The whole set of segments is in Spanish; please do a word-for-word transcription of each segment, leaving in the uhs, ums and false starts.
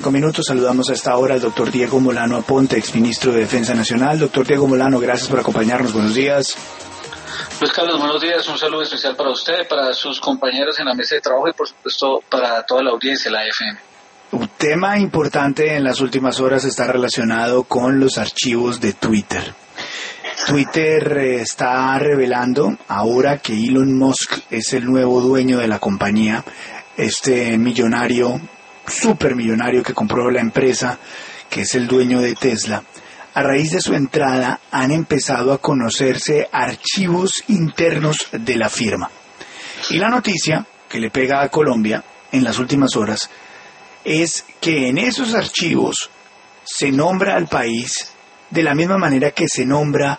Cinco minutos, saludamos a esta hora al doctor Diego Molano Aponte, exministro de Defensa Nacional. Doctor Diego Molano, gracias por acompañarnos. Buenos días. Luis Carlos, buenos días. Un saludo especial para usted, para sus compañeros en la mesa de trabajo y, por supuesto, para toda la audiencia de la F M. Un tema importante en las últimas horas está relacionado con los archivos de Twitter. Twitter eh, está revelando ahora que Elon Musk es el nuevo dueño de la compañía, este millonario, supermillonario que compró la empresa, que es el dueño de Tesla. A raíz de su entrada han empezado a conocerse archivos internos de la firma. Y la noticia que le pega a Colombia en las últimas horas es que en esos archivos se nombra al país de la misma manera que se nombra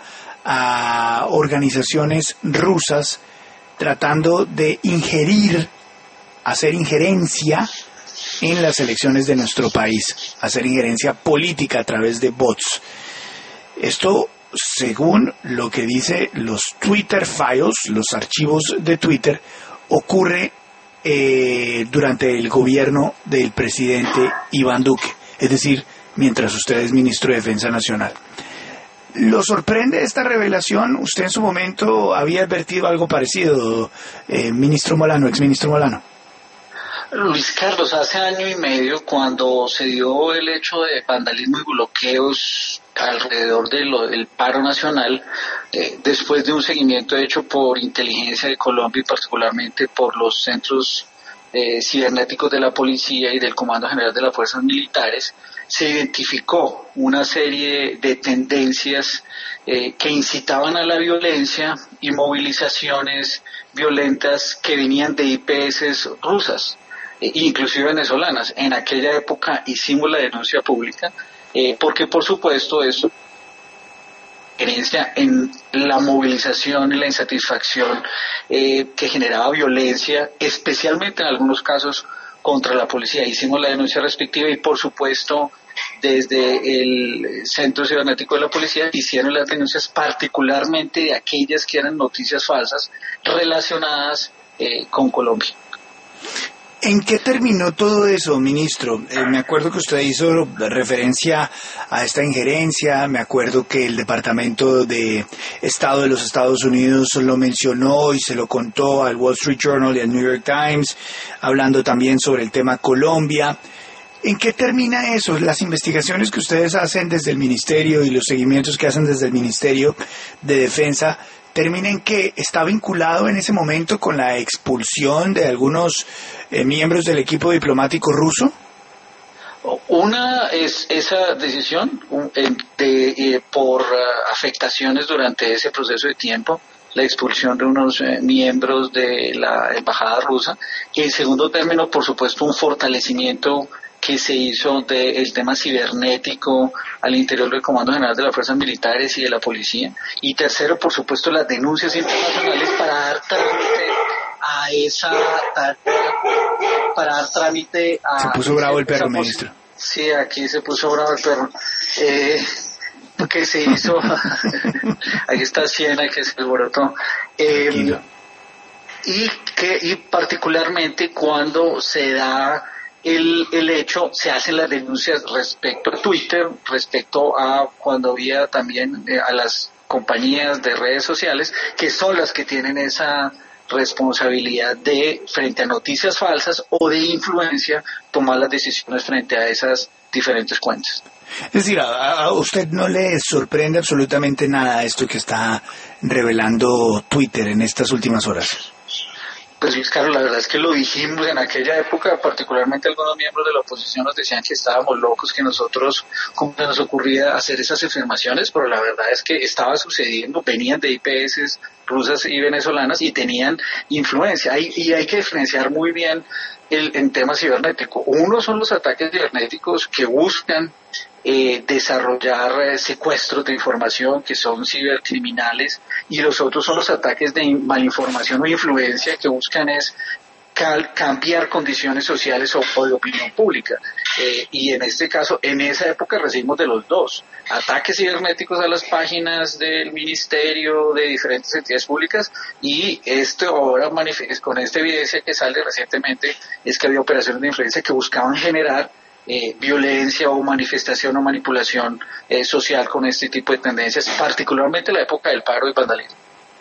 a organizaciones rusas tratando de ingerir, hacer injerencia en las elecciones de nuestro país, hacer injerencia política a través de bots. Esto, según lo que dice los Twitter Files, los archivos de Twitter, ocurre eh, durante el gobierno del presidente Iván Duque, es decir, mientras usted es ministro de Defensa Nacional. ¿Lo sorprende esta revelación? Usted en su momento había advertido algo parecido, eh, ministro Molano, exministro Molano. Luis Carlos, hace año y medio, cuando se dio el hecho de vandalismo y bloqueos alrededor de lo, del paro nacional, eh, después de un seguimiento hecho por inteligencia de Colombia y particularmente por los centros eh, cibernéticos de la policía y del Comando General de las Fuerzas Militares, se identificó una serie de tendencias eh, que incitaban a la violencia y movilizaciones violentas que venían de I P S rusas, eh, inclusive venezolanas. En aquella época hicimos la denuncia pública, eh, porque por supuesto eso en la movilización y la insatisfacción eh, que generaba violencia, especialmente en algunos casos contra la policía. Hicimos la denuncia respectiva y por supuesto desde el Centro Cibernético de la Policía hicieron las denuncias particularmente de aquellas que eran noticias falsas relacionadas eh, con Colombia. ¿En qué terminó todo eso, ministro? Eh, me acuerdo que usted hizo referencia a esta injerencia, me acuerdo que el Departamento de Estado de los Estados Unidos lo mencionó y se lo contó al Wall Street Journal y al New York Times, hablando también sobre el tema Colombia. ¿En qué termina eso? Las investigaciones que ustedes hacen desde el Ministerio y los seguimientos que hacen desde el Ministerio de Defensa, ¿termina en que está vinculado en ese momento con la expulsión de algunos eh, miembros del equipo diplomático ruso? Una es esa decisión de, eh, por uh, afectaciones durante ese proceso de tiempo, la expulsión de unos eh, miembros de la embajada rusa. Y en segundo término, por supuesto, un fortalecimiento que se hizo del tema cibernético al interior del Comando General de las Fuerzas Militares y de la Policía. Y tercero, por supuesto, las denuncias internacionales para dar trámite a esa para dar trámite a... Se puso bravo el perro, ministro. Sí, aquí se puso bravo el perro. Eh, que se hizo... Ahí está Siena, que se alborotó. Eh, y, que, y particularmente cuando se da... El, el hecho, se hacen las denuncias respecto a Twitter, respecto a cuando había también eh, a las compañías de redes sociales, que son las que tienen esa responsabilidad de, frente a noticias falsas o de influencia, tomar las decisiones frente a esas diferentes cuentas. Es decir, a, a usted no le sorprende absolutamente nada esto que está revelando Twitter en estas últimas horas. Pues Luis Carlos, la verdad es que lo dijimos en aquella época, particularmente algunos miembros de la oposición nos decían que estábamos locos, que nosotros, cómo se nos ocurría hacer esas afirmaciones, pero la verdad es que estaba sucediendo, venían de I P S rusas y venezolanas y tenían influencia, y, y hay que diferenciar muy bien el, en tema cibernético. Uno son los ataques cibernéticos que buscan eh, desarrollar eh, secuestros de información, que son cibercriminales, y los otros son los ataques de malinformación o influencia, que buscan es cal- cambiar condiciones sociales o, o de opinión pública. Eh, y en este caso, en esa época recibimos de los dos, ataques cibernéticos a las páginas del ministerio, de diferentes entidades públicas, y esto ahora manifest- con esta evidencia que sale recientemente, es que había operaciones de influencia que buscaban generar eh, violencia o manifestación o manipulación eh, social con este tipo de tendencias, particularmente en la época del paro y vandalismo.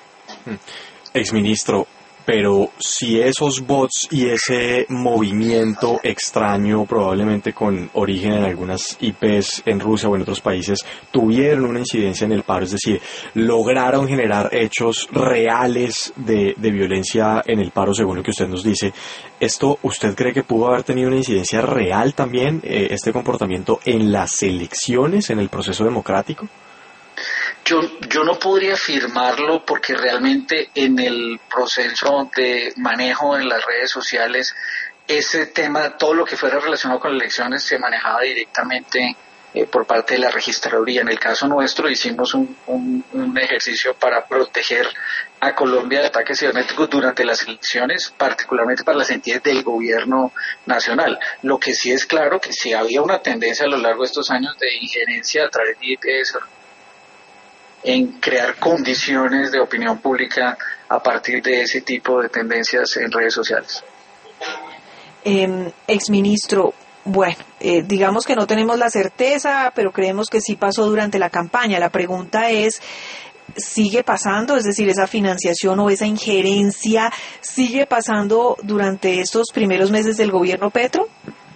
Exministro, pero si esos bots y ese movimiento extraño, probablemente con origen en algunas I Pes en Rusia o en otros países, tuvieron una incidencia en el paro, es decir, lograron generar hechos reales de, de violencia en el paro, según lo que usted nos dice, ¿esto usted cree que pudo haber tenido una incidencia real también, eh, este comportamiento en las elecciones, en el proceso democrático? Yo, yo no podría afirmarlo porque realmente en el proceso de manejo en las redes sociales, ese tema, todo lo que fuera relacionado con las elecciones se manejaba directamente eh, por parte de la registraduría. En el caso nuestro hicimos un, un, un ejercicio para proteger a Colombia de ataques cibernéticos durante las elecciones, particularmente para las entidades del gobierno nacional. Lo que sí es claro que si había una tendencia a lo largo de estos años de injerencia a través de I Ps en crear condiciones de opinión pública a partir de ese tipo de tendencias en redes sociales. Eh, exministro, bueno, eh, digamos que no tenemos la certeza, pero creemos que sí pasó durante la campaña. La pregunta es, ¿sigue pasando? Es decir, esa financiación o esa injerencia sigue pasando durante estos primeros meses del gobierno Petro.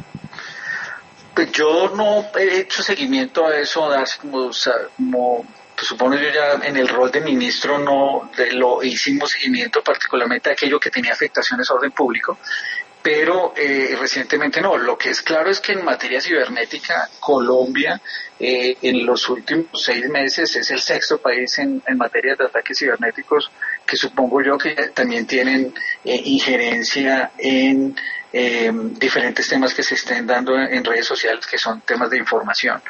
Pues yo no he hecho seguimiento a eso, darse como, como pues supongo yo ya en el rol de ministro no de lo hicimos seguimiento particularmente a aquello que tenía afectaciones a orden público, pero eh, recientemente no. Lo que es claro es que en materia cibernética Colombia eh, en los últimos seis meses es el sexto país en, en materia de ataques cibernéticos, que supongo yo que también tienen eh, injerencia en eh, diferentes temas que se estén dando en, en redes sociales, que son temas de información.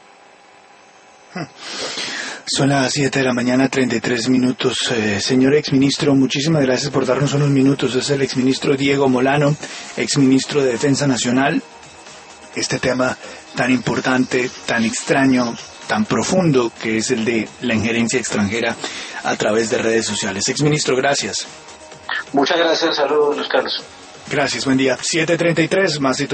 Son las siete de la mañana, treinta y tres minutos. Eh, señor exministro, muchísimas gracias por darnos unos minutos. Es el exministro Diego Molano, exministro de Defensa Nacional. Este tema tan importante, tan extraño, tan profundo, que es el de la injerencia extranjera a través de redes sociales. Exministro, gracias. Muchas gracias. Saludos, Luis Carlos. Gracias, buen día. siete treinta y tres, más